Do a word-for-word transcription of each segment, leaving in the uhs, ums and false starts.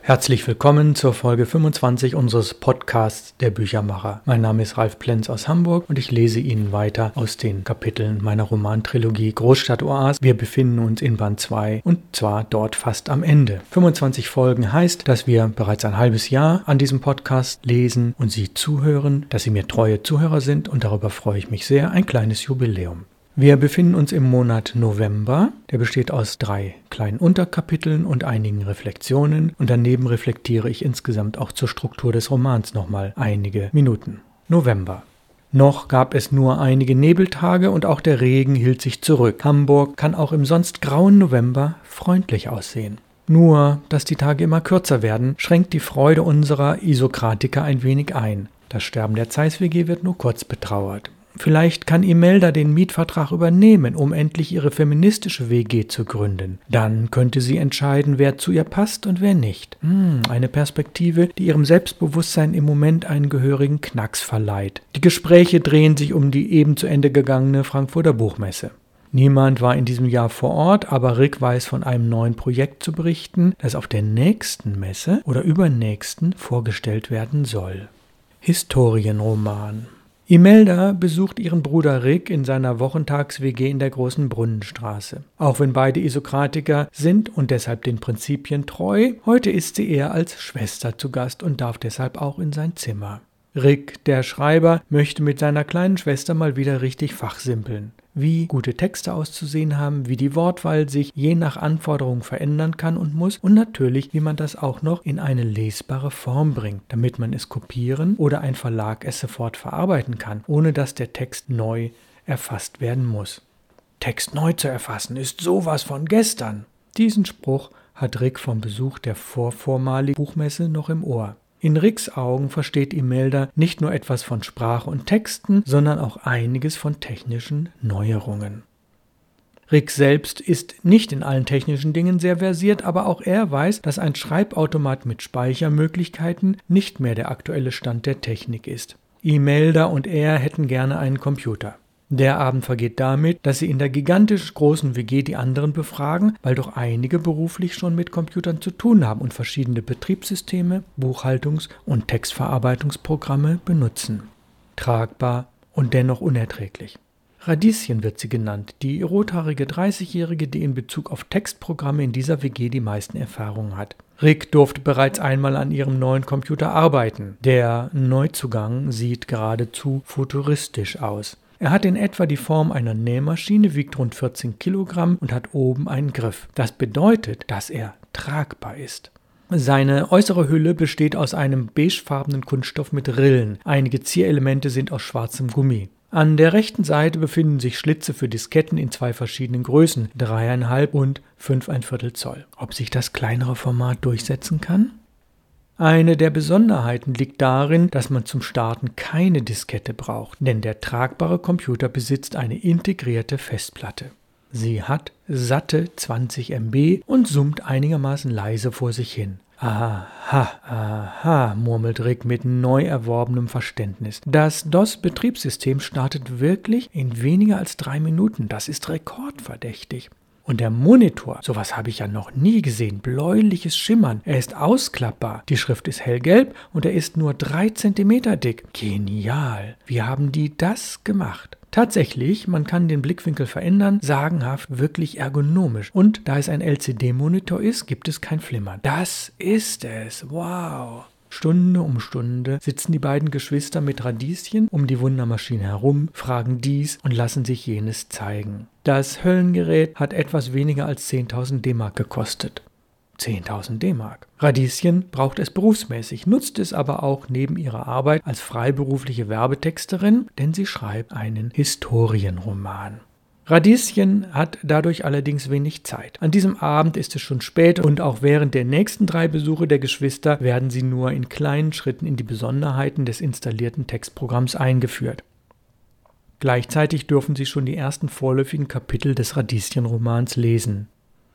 Herzlich willkommen zur Folge fünfundzwanzig unseres Podcasts Der Büchermacher. Mein Name ist Ralf Plenz aus Hamburg und ich lese Ihnen weiter aus den Kapiteln meiner Romantrilogie Großstadt-Oase. Wir befinden uns in Band zwei und zwar dort fast am Ende. fünfundzwanzig Folgen heißt, dass wir bereits ein halbes Jahr an diesem Podcast lesen und Sie zuhören, dass Sie mir treue Zuhörer sind und darüber freue ich mich sehr. Ein kleines Jubiläum. Wir befinden uns im Monat November, der besteht aus drei kleinen Unterkapiteln und einigen Reflexionen und daneben reflektiere ich insgesamt auch zur Struktur des Romans nochmal einige Minuten. November. Noch gab es nur einige Nebeltage und auch der Regen hielt sich zurück. Hamburg kann auch im sonst grauen November freundlich aussehen. Nur, dass die Tage immer kürzer werden, schränkt die Freude unserer Isokratiker ein wenig ein. Das Sterben der Zeiss-W G wird nur kurz betrauert. Vielleicht kann Imelda den Mietvertrag übernehmen, um endlich ihre feministische W G zu gründen. Dann könnte sie entscheiden, wer zu ihr passt und wer nicht. Hm, eine Perspektive, die ihrem Selbstbewusstsein im Moment einen gehörigen Knacks verleiht. Die Gespräche drehen sich um die eben zu Ende gegangene Frankfurter Buchmesse. Niemand war in diesem Jahr vor Ort, aber Rick weiß von einem neuen Projekt zu berichten, das auf der nächsten Messe oder übernächsten vorgestellt werden soll. Historienroman. Imelda besucht ihren Bruder Rick in seiner Wochentags-W G in der Großen Brunnenstraße. Auch wenn beide Isokratiker sind und deshalb den Prinzipien treu, heute ist sie eher als Schwester zu Gast und darf deshalb auch in sein Zimmer. Rick, der Schreiber, möchte mit seiner kleinen Schwester mal wieder richtig fachsimpeln. Wie gute Texte auszusehen haben, wie die Wortwahl sich je nach Anforderung verändern kann und muss und natürlich, wie man das auch noch in eine lesbare Form bringt, damit man es kopieren oder ein Verlag es sofort verarbeiten kann, ohne dass der Text neu erfasst werden muss. Text neu zu erfassen ist sowas von gestern. Diesen Spruch hat Rick vom Besuch der vorvormaligen Buchmesse noch im Ohr. In Ricks Augen versteht Imelda nicht nur etwas von Sprache und Texten, sondern auch einiges von technischen Neuerungen. Rick selbst ist nicht in allen technischen Dingen sehr versiert, aber auch er weiß, dass ein Schreibautomat mit Speichermöglichkeiten nicht mehr der aktuelle Stand der Technik ist. Imelda und er hätten gerne einen Computer. Der Abend vergeht damit, dass sie in der gigantisch großen W G die anderen befragen, weil doch einige beruflich schon mit Computern zu tun haben und verschiedene Betriebssysteme, Buchhaltungs- und Textverarbeitungsprogramme benutzen. Tragbar und dennoch unerträglich. Radieschen wird sie genannt, die rothaarige dreißigjährige, die in Bezug auf Textprogramme in dieser W G die meisten Erfahrungen hat. Rick durfte bereits einmal an ihrem neuen Computer arbeiten. Der Neuzugang sieht geradezu futuristisch aus. Er hat in etwa die Form einer Nähmaschine, wiegt rund vierzehn Kilogramm und hat oben einen Griff. Das bedeutet, dass er tragbar ist. Seine äußere Hülle besteht aus einem beigefarbenen Kunststoff mit Rillen. Einige Zierelemente sind aus schwarzem Gummi. An der rechten Seite befinden sich Schlitze für Disketten in zwei verschiedenen Größen, drei Komma fünf und fünf Komma fünf Zoll. Ob sich das kleinere Format durchsetzen kann? Eine der Besonderheiten liegt darin, dass man zum Starten keine Diskette braucht, denn der tragbare Computer besitzt eine integrierte Festplatte. Sie hat satte zwanzig Megabyte und summt einigermaßen leise vor sich hin. Aha, aha, murmelt Rick mit neu erworbenem Verständnis. Das DOS-Betriebssystem startet wirklich in weniger als drei Minuten. Das ist rekordverdächtig. Und der Monitor, sowas habe ich ja noch nie gesehen, bläuliches Schimmern. Er ist ausklappbar, die Schrift ist hellgelb und er ist nur drei Zentimeter dick. Genial, wie haben die das gemacht? Tatsächlich, man kann den Blickwinkel verändern, sagenhaft, wirklich ergonomisch. Und da es ein L C D-Monitor ist, gibt es kein Flimmern. Das ist es, wow! Stunde um Stunde sitzen die beiden Geschwister mit Radieschen um die Wundermaschine herum, fragen dies und lassen sich jenes zeigen. Das Höllengerät hat etwas weniger als zehntausend D-Mark gekostet. zehntausend D-Mark. Radieschen braucht es berufsmäßig, nutzt es aber auch neben ihrer Arbeit als freiberufliche Werbetexterin, denn sie schreibt einen Historienroman. Radieschen hat dadurch allerdings wenig Zeit. An diesem Abend ist es schon spät und auch während der nächsten drei Besuche der Geschwister werden sie nur in kleinen Schritten in die Besonderheiten des installierten Textprogramms eingeführt. Gleichzeitig dürfen sie schon die ersten vorläufigen Kapitel des Radieschen-Romans lesen.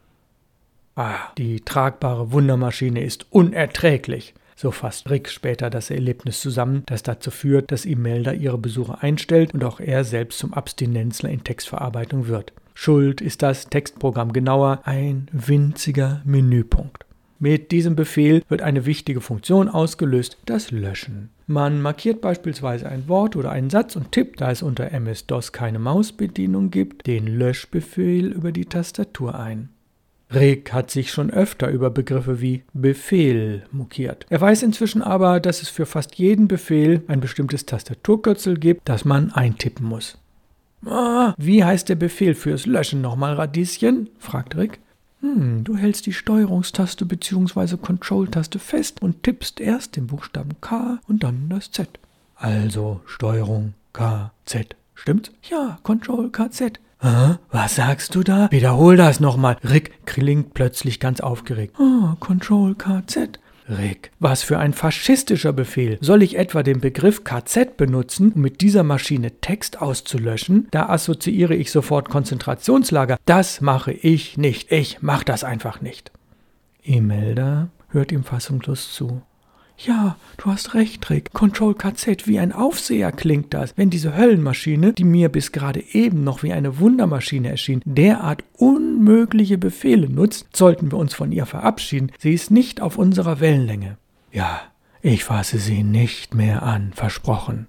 Ah, die tragbare Wundermaschine ist unerträglich. So fasst Rick später das Erlebnis zusammen, das dazu führt, dass Imelda ihre Besuche einstellt und auch er selbst zum Abstinenzler in Textverarbeitung wird. Schuld ist das Textprogramm genauer ein winziger Menüpunkt. Mit diesem Befehl wird eine wichtige Funktion ausgelöst, das Löschen. Man markiert beispielsweise ein Wort oder einen Satz und tippt, da es unter M S-DOS keine Mausbedienung gibt, den Löschbefehl über die Tastatur ein. Rick hat sich schon öfter über Begriffe wie Befehl mokiert. Er weiß inzwischen aber, dass es für fast jeden Befehl ein bestimmtes Tastaturkürzel gibt, das man eintippen muss. Ah, wie heißt der Befehl fürs Löschen nochmal, Radieschen? Fragt Rick. Hm, du hältst die Steuerungstaste bzw. Control-Taste fest und tippst erst den Buchstaben K und dann das Z. Also Steuerung K Z. Stimmt's? Ja, Control K Z. Hä? Was sagst du da? Wiederhol das nochmal. Rick klingt plötzlich ganz aufgeregt. Ah, Control K Z. Rick, was für ein faschistischer Befehl. Soll ich etwa den Begriff K Z benutzen, um mit dieser Maschine Text auszulöschen? Da assoziiere ich sofort Konzentrationslager. Das mache ich nicht. Ich mache das einfach nicht. Imelda hört ihm fassungslos zu. Ja, du hast recht, Rick. Control K Z, wie ein Aufseher klingt das. Wenn diese Höllenmaschine, die mir bis gerade eben noch wie eine Wundermaschine erschien, derart unmögliche Befehle nutzt, sollten wir uns von ihr verabschieden. Sie ist nicht auf unserer Wellenlänge. Ja, ich fasse sie nicht mehr an, versprochen.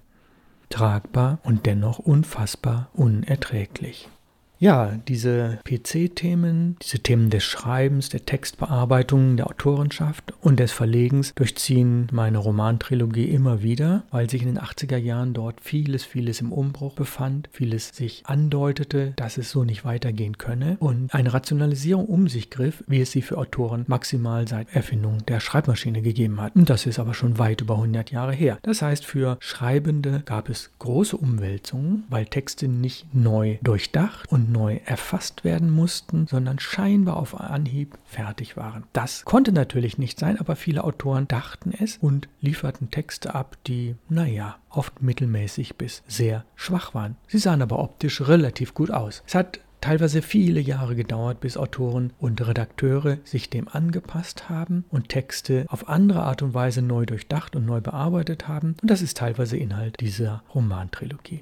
Tragbar und dennoch unfassbar unerträglich. Ja, diese P C-Themen, diese Themen des Schreibens, der Textbearbeitung, der Autorenschaft und des Verlegens durchziehen meine Romantrilogie immer wieder, weil sich in den achtziger Jahren dort vieles, vieles im Umbruch befand, vieles sich andeutete, dass es so nicht weitergehen könne und eine Rationalisierung um sich griff, wie es sie für Autoren maximal seit Erfindung der Schreibmaschine gegeben hat. Und das ist aber schon weit über hundert Jahre her. Das heißt, für Schreibende gab es große Umwälzungen, weil Texte nicht neu durchdacht und neu erfasst werden mussten, sondern scheinbar auf Anhieb fertig waren. Das konnte natürlich nicht sein, aber viele Autoren dachten es und lieferten Texte ab, die, naja, oft mittelmäßig bis sehr schwach waren. Sie sahen aber optisch relativ gut aus. Es hat teilweise viele Jahre gedauert, bis Autoren und Redakteure sich dem angepasst haben und Texte auf andere Art und Weise neu durchdacht und neu bearbeitet haben. Und das ist teilweise Inhalt dieser Romantrilogie.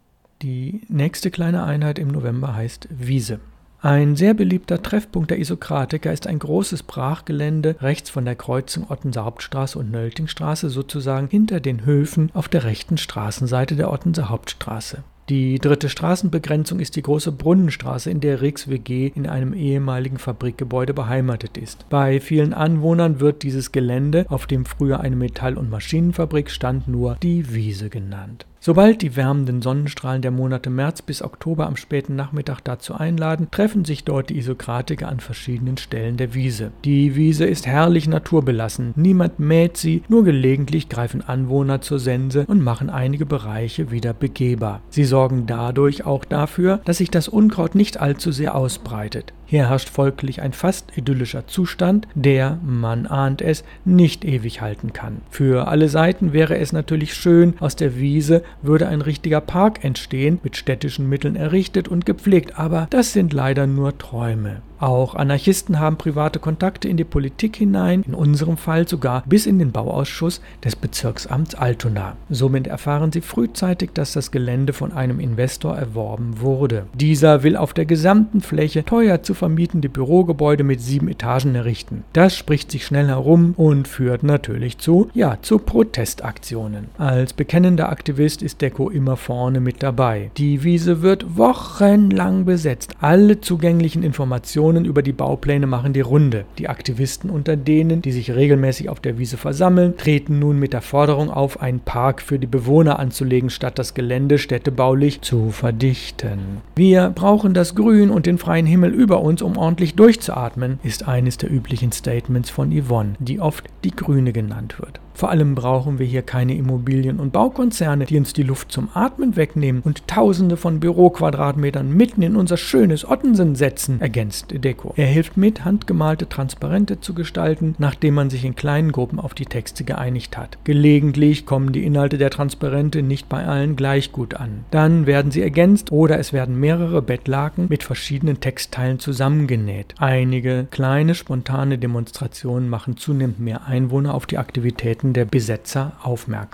Die nächste kleine Einheit im November heißt Wiese. Ein sehr beliebter Treffpunkt der Isokratiker ist ein großes Brachgelände rechts von der Kreuzung Ottenser Hauptstraße und Nöltingstraße, sozusagen hinter den Höfen auf der rechten Straßenseite der Ottenser Hauptstraße. Die dritte Straßenbegrenzung ist die große Brunnenstraße, in der Ricks W G in einem ehemaligen Fabrikgebäude beheimatet ist. Bei vielen Anwohnern wird dieses Gelände, auf dem früher eine Metall- und Maschinenfabrik stand, nur die Wiese genannt. Sobald die wärmenden Sonnenstrahlen der Monate März bis Oktober am späten Nachmittag dazu einladen, treffen sich dort die Isokratiker an verschiedenen Stellen der Wiese. Die Wiese ist herrlich naturbelassen, niemand mäht sie, nur gelegentlich greifen Anwohner zur Sense und machen einige Bereiche wieder begehbar. Sie sorgen dadurch auch dafür, dass sich das Unkraut nicht allzu sehr ausbreitet. Hier herrscht folglich ein fast idyllischer Zustand, der, man ahnt es, nicht ewig halten kann. Für alle Seiten wäre es natürlich schön, aus der Wiese würde ein richtiger Park entstehen, mit städtischen Mitteln errichtet und gepflegt, aber das sind leider nur Träume. Auch Anarchisten haben private Kontakte in die Politik hinein, in unserem Fall sogar bis in den Bauausschuss des Bezirksamts Altona. Somit erfahren sie frühzeitig, dass das Gelände von einem Investor erworben wurde. Dieser will auf der gesamten Fläche teuer zu vermietende Bürogebäude mit sieben Etagen errichten. Das spricht sich schnell herum und führt natürlich zu, ja, zu Protestaktionen. Als bekennender Aktivist ist Deko immer vorne mit dabei. Die Wiese wird wochenlang besetzt. Alle zugänglichen Informationen über die Baupläne machen die Runde. Die Aktivisten unter denen, die sich regelmäßig auf der Wiese versammeln, treten nun mit der Forderung auf, einen Park für die Bewohner anzulegen, statt das Gelände städtebaulich zu verdichten. Wir brauchen das Grün und den freien Himmel über uns, um ordentlich durchzuatmen, ist eines der üblichen Statements von Yvonne, die oft die Grüne genannt wird. Vor allem brauchen wir hier keine Immobilien- und Baukonzerne, die uns die Luft zum Atmen wegnehmen und Tausende von Büroquadratmetern mitten in unser schönes Ottensen setzen, ergänzt Deko. Er hilft mit, handgemalte Transparente zu gestalten, nachdem man sich in kleinen Gruppen auf die Texte geeinigt hat. Gelegentlich kommen die Inhalte der Transparente nicht bei allen gleich gut an. Dann werden sie ergänzt oder es werden mehrere Bettlaken mit verschiedenen Textteilen zusammengenäht. Einige kleine, spontane Demonstrationen machen zunehmend mehr Einwohner auf die Aktivitäten der Besetzer aufmerksam.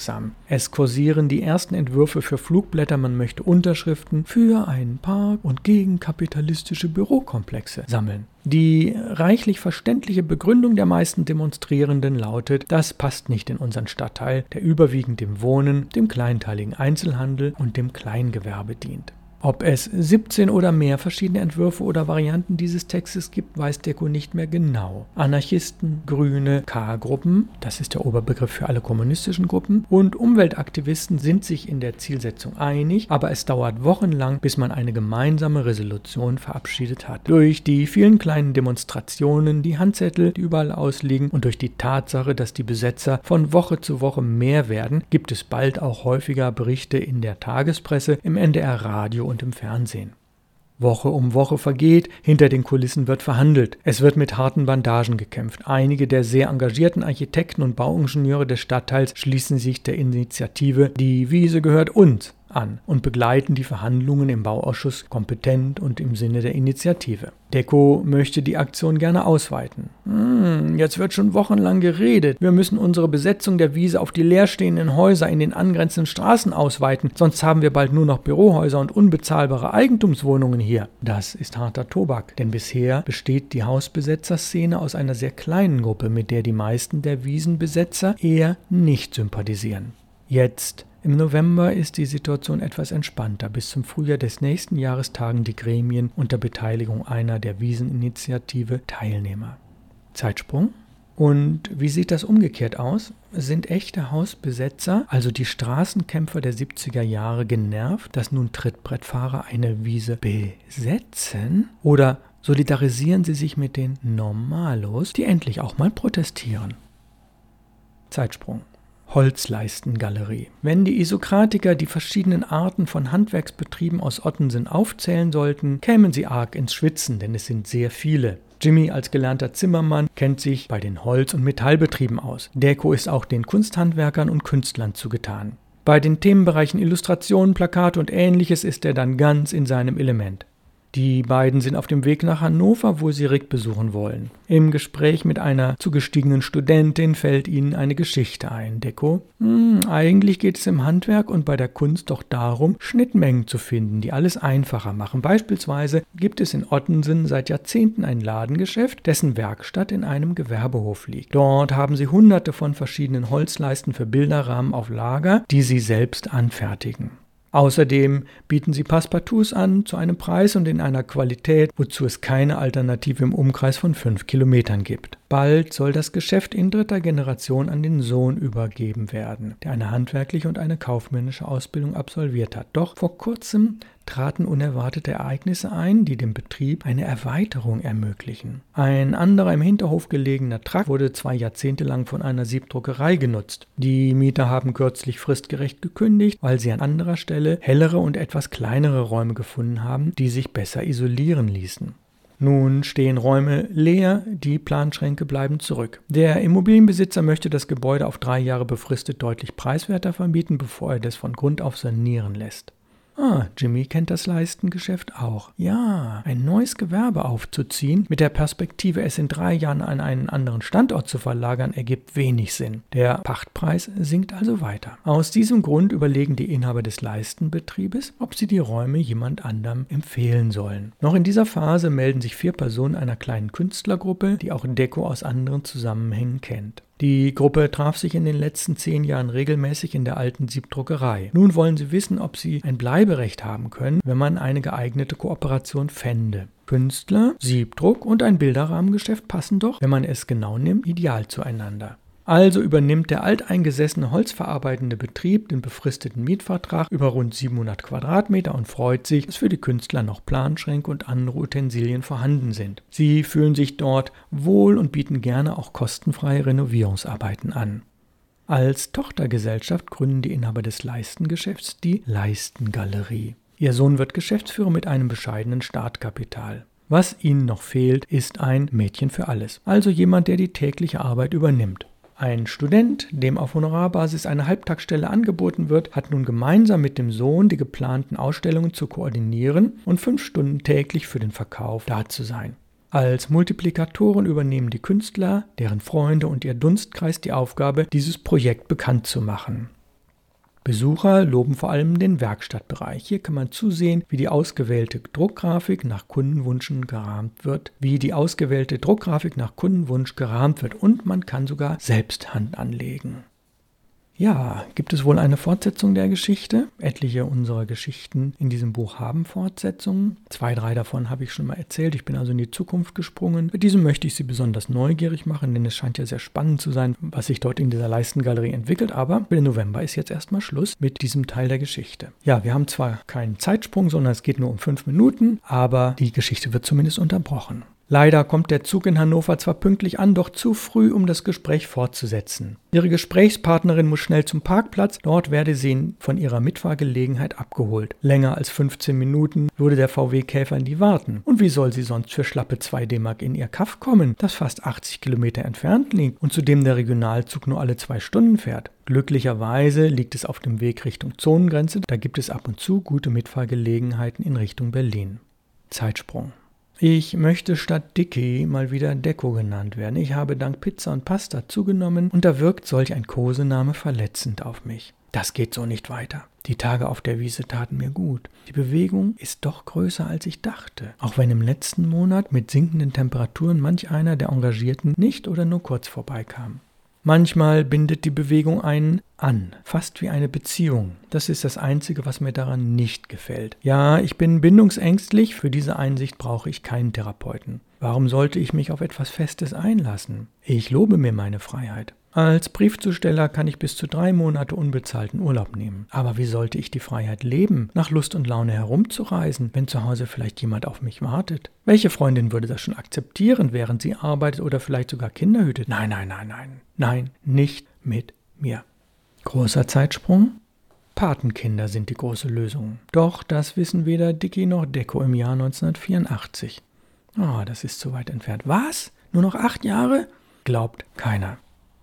Es kursieren die ersten Entwürfe für Flugblätter, man möchte Unterschriften für einen Park und gegen kapitalistische Bürokomplexe sammeln. Die reichlich verständliche Begründung der meisten Demonstrierenden lautet, das passt nicht in unseren Stadtteil, der überwiegend dem Wohnen, dem kleinteiligen Einzelhandel und dem Kleingewerbe dient. Ob es siebzehn oder mehr verschiedene Entwürfe oder Varianten dieses Textes gibt, weiß Deko nicht mehr genau. Anarchisten, Grüne, K-Gruppen, das ist der Oberbegriff für alle kommunistischen Gruppen, und Umweltaktivisten sind sich in der Zielsetzung einig, aber es dauert wochenlang, bis man eine gemeinsame Resolution verabschiedet hat. Durch die vielen kleinen Demonstrationen, die Handzettel, die überall ausliegen, und durch die Tatsache, dass die Besetzer von Woche zu Woche mehr werden, gibt es bald auch häufiger Berichte in der Tagespresse, im N D R-Radio und im Fernsehen. Woche um Woche vergeht, hinter den Kulissen wird verhandelt. Es wird mit harten Bandagen gekämpft. Einige der sehr engagierten Architekten und Bauingenieure des Stadtteils schließen sich der Initiative „Die Wiese gehört uns" an und begleiten die Verhandlungen im Bauausschuss kompetent und im Sinne der Initiative. Deko möchte die Aktion gerne ausweiten. Hm, jetzt wird schon wochenlang geredet. Wir müssen unsere Besetzung der Wiese auf die leerstehenden Häuser in den angrenzenden Straßen ausweiten, sonst haben wir bald nur noch Bürohäuser und unbezahlbare Eigentumswohnungen hier. Das ist harter Tobak, denn bisher besteht die Hausbesetzerszene aus einer sehr kleinen Gruppe, mit der die meisten der Wiesenbesetzer eher nicht sympathisieren. Jetzt im November ist die Situation etwas entspannter. Bis zum Frühjahr des nächsten Jahres tagen die Gremien unter Beteiligung einer der Wieseninitiative Teilnehmer. Zeitsprung. Und wie sieht das umgekehrt aus? Sind echte Hausbesetzer, also die Straßenkämpfer der siebziger Jahre, genervt, dass nun Trittbrettfahrer eine Wiese besetzen? Oder solidarisieren sie sich mit den Normalos, die endlich auch mal protestieren? Zeitsprung. Holzleistengalerie. Wenn die Isokratiker die verschiedenen Arten von Handwerksbetrieben aus Ottensen aufzählen sollten, kämen sie arg ins Schwitzen, denn es sind sehr viele. Jimmy als gelernter Zimmermann kennt sich bei den Holz- und Metallbetrieben aus. Deko ist auch den Kunsthandwerkern und Künstlern zugetan. Bei den Themenbereichen Illustrationen, Plakate und Ähnliches ist er dann ganz in seinem Element. Die beiden sind auf dem Weg nach Hannover, wo sie Rick besuchen wollen. Im Gespräch mit einer zugestiegenen Studentin fällt ihnen eine Geschichte ein. Deko: Hm, eigentlich geht es im Handwerk und bei der Kunst doch darum, Schnittmengen zu finden, die alles einfacher machen. Beispielsweise gibt es in Ottensen seit Jahrzehnten ein Ladengeschäft, dessen Werkstatt in einem Gewerbehof liegt. Dort haben sie hunderte von verschiedenen Holzleisten für Bilderrahmen auf Lager, die sie selbst anfertigen. Außerdem bieten sie Passepartouts an zu einem Preis und in einer Qualität, wozu es keine Alternative im Umkreis von fünf Kilometern gibt. Bald soll das Geschäft in dritter Generation an den Sohn übergeben werden, der eine handwerkliche und eine kaufmännische Ausbildung absolviert hat. Doch vor kurzem traten unerwartete Ereignisse ein, die dem Betrieb eine Erweiterung ermöglichen. Ein anderer im Hinterhof gelegener Trakt wurde zwei Jahrzehnte lang von einer Siebdruckerei genutzt. Die Mieter haben kürzlich fristgerecht gekündigt, weil sie an anderer Stelle hellere und etwas kleinere Räume gefunden haben, die sich besser isolieren ließen. Nun stehen Räume leer, die Planschränke bleiben zurück. Der Immobilienbesitzer möchte das Gebäude auf drei Jahre befristet deutlich preiswerter vermieten, bevor er das von Grund auf sanieren lässt. Ah, Jimmy kennt das Leistengeschäft auch. Ja, ein neues Gewerbe aufzuziehen, mit der Perspektive, es in drei Jahren an einen anderen Standort zu verlagern, ergibt wenig Sinn. Der Pachtpreis sinkt also weiter. Aus diesem Grund überlegen die Inhaber des Leistenbetriebes, ob sie die Räume jemand anderem empfehlen sollen. Noch in dieser Phase melden sich vier Personen einer kleinen Künstlergruppe, die auch Deko aus anderen Zusammenhängen kennt. Die Gruppe traf sich in den letzten zehn Jahren regelmäßig in der alten Siebdruckerei. Nun wollen sie wissen, ob sie ein Bleiberecht haben können, wenn man eine geeignete Kooperation fände. Künstler, Siebdruck und ein Bilderrahmengeschäft passen doch, wenn man es genau nimmt, ideal zueinander. Also übernimmt der alteingesessene holzverarbeitende Betrieb den befristeten Mietvertrag über rund siebenhundert Quadratmeter und freut sich, dass für die Künstler noch Planschränke und andere Utensilien vorhanden sind. Sie fühlen sich dort wohl und bieten gerne auch kostenfreie Renovierungsarbeiten an. Als Tochtergesellschaft gründen die Inhaber des Leistengeschäfts die Leistengalerie. Ihr Sohn wird Geschäftsführer mit einem bescheidenen Startkapital. Was ihnen noch fehlt, ist ein Mädchen für alles, also jemand, der die tägliche Arbeit übernimmt. Ein Student, dem auf Honorarbasis eine Halbtagsstelle angeboten wird, hat nun gemeinsam mit dem Sohn die geplanten Ausstellungen zu koordinieren und fünf Stunden täglich für den Verkauf da zu sein. Als Multiplikatoren übernehmen die Künstler, deren Freunde und ihr Dunstkreis die Aufgabe, dieses Projekt bekannt zu machen. Besucher loben vor allem den Werkstattbereich. Hier kann man zusehen, wie die ausgewählte Druckgrafik nach Kundenwünschen gerahmt wird, wie die ausgewählte Druckgrafik nach Kundenwunsch gerahmt wird und man kann sogar selbst Hand anlegen. Ja, gibt es wohl eine Fortsetzung der Geschichte? Etliche unserer Geschichten in diesem Buch haben Fortsetzungen. Zwei, drei davon habe ich schon mal erzählt. Ich bin also in die Zukunft gesprungen. Mit diesem möchte ich Sie besonders neugierig machen, denn es scheint ja sehr spannend zu sein, was sich dort in dieser Leistengalerie entwickelt. Aber für den November ist jetzt erstmal Schluss mit diesem Teil der Geschichte. Ja, wir haben zwar keinen Zeitsprung, sondern es geht nur um fünf Minuten, aber die Geschichte wird zumindest unterbrochen. Leider kommt der Zug in Hannover zwar pünktlich an, doch zu früh, um das Gespräch fortzusetzen. Ihre Gesprächspartnerin muss schnell zum Parkplatz, dort werde sie von ihrer Mitfahrgelegenheit abgeholt. Länger als fünfzehn Minuten würde der V W-Käfer nie warten. Und wie soll sie sonst für schlappe zwei D-Mark in ihr Kaff kommen, das fast achtzig Kilometer entfernt liegt und zu dem der Regionalzug nur alle zwei Stunden fährt? Glücklicherweise liegt es auf dem Weg Richtung Zonengrenze, da gibt es ab und zu gute Mitfahrgelegenheiten in Richtung Berlin. Zeitsprung. Ich möchte statt Dicky mal wieder Decco genannt werden. Ich habe dank Pizza und Pasta zugenommen und da wirkt solch ein Kosename verletzend auf mich. Das geht so nicht weiter. Die Tage auf der Wiese taten mir gut. Die Bewegung ist doch größer, als ich dachte. Auch wenn im letzten Monat mit sinkenden Temperaturen manch einer der Engagierten nicht oder nur kurz vorbeikam. Manchmal bindet die Bewegung einen an, fast wie eine Beziehung. Das ist das Einzige, was mir daran nicht gefällt. Ja, ich bin bindungsängstlich, für diese Einsicht brauche ich keinen Therapeuten. Warum sollte ich mich auf etwas Festes einlassen? Ich lobe mir meine Freiheit. Als Briefzusteller kann ich bis zu drei Monate unbezahlten Urlaub nehmen. Aber wie sollte ich die Freiheit leben, nach Lust und Laune herumzureisen, wenn zu Hause vielleicht jemand auf mich wartet? Welche Freundin würde das schon akzeptieren, während sie arbeitet oder vielleicht sogar Kinder hütet? Nein, nein, nein, nein, nein, nicht mit mir. Großer Zeitsprung? Patenkinder sind die große Lösung. Doch das wissen weder Dicky noch Decco im Jahr neunzehnhundertvierundachtzig. Ah, oh, das ist zu weit entfernt. Was? Nur noch acht Jahre? Glaubt keiner.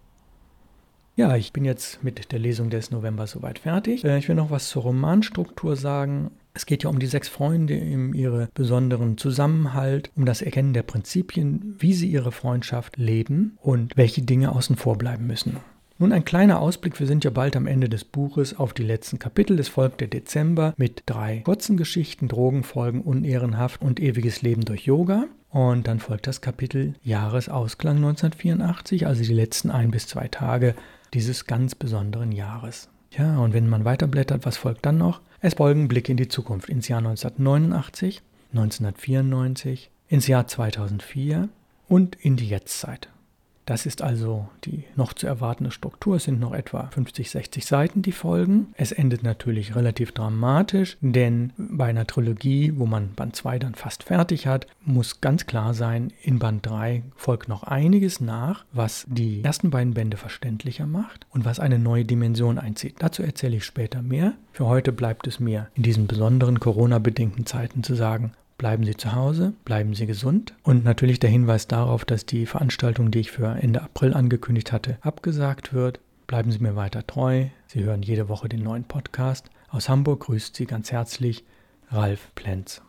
Ja, ich bin jetzt mit der Lesung des November soweit fertig. Ich will noch was zur Romanstruktur sagen. Es geht ja um die sechs Freunde, um ihren besonderen Zusammenhalt, um das Erkennen der Prinzipien, wie sie ihre Freundschaft leben und welche Dinge außen vor bleiben müssen. Nun ein kleiner Ausblick, wir sind ja bald am Ende des Buches, auf die letzten Kapitel. Es folgt der Dezember mit drei kurzen Geschichten, Drogenfolgen, Unehrenhaft und ewiges Leben durch Yoga. Und dann folgt das Kapitel Jahresausklang neunzehnhundertvierundachtzig, also die letzten ein bis zwei Tage dieses ganz besonderen Jahres. Ja, und wenn man weiterblättert, was folgt dann noch? Es folgen Blicke in die Zukunft, ins Jahr neunzehnhundertneunundachtzig, neunzehnhundertvierundneunzig, ins Jahr zweitausendvier und in die Jetztzeit. Das ist also die noch zu erwartende Struktur. Es sind noch etwa fünfzig, sechzig Seiten, die folgen. Es endet natürlich relativ dramatisch, denn bei einer Trilogie, wo man Band zwei dann fast fertig hat, muss ganz klar sein, in Band drei folgt noch einiges nach, was die ersten beiden Bände verständlicher macht und was eine neue Dimension einzieht. Dazu erzähle ich später mehr. Für heute bleibt es mir in diesen besonderen Corona-bedingten Zeiten zu sagen, bleiben Sie zu Hause, bleiben Sie gesund und natürlich der Hinweis darauf, dass die Veranstaltung, die ich für Ende April angekündigt hatte, abgesagt wird. Bleiben Sie mir weiter treu. Sie hören jede Woche den neuen Podcast. Aus Hamburg grüßt Sie ganz herzlich Ralf Plenz.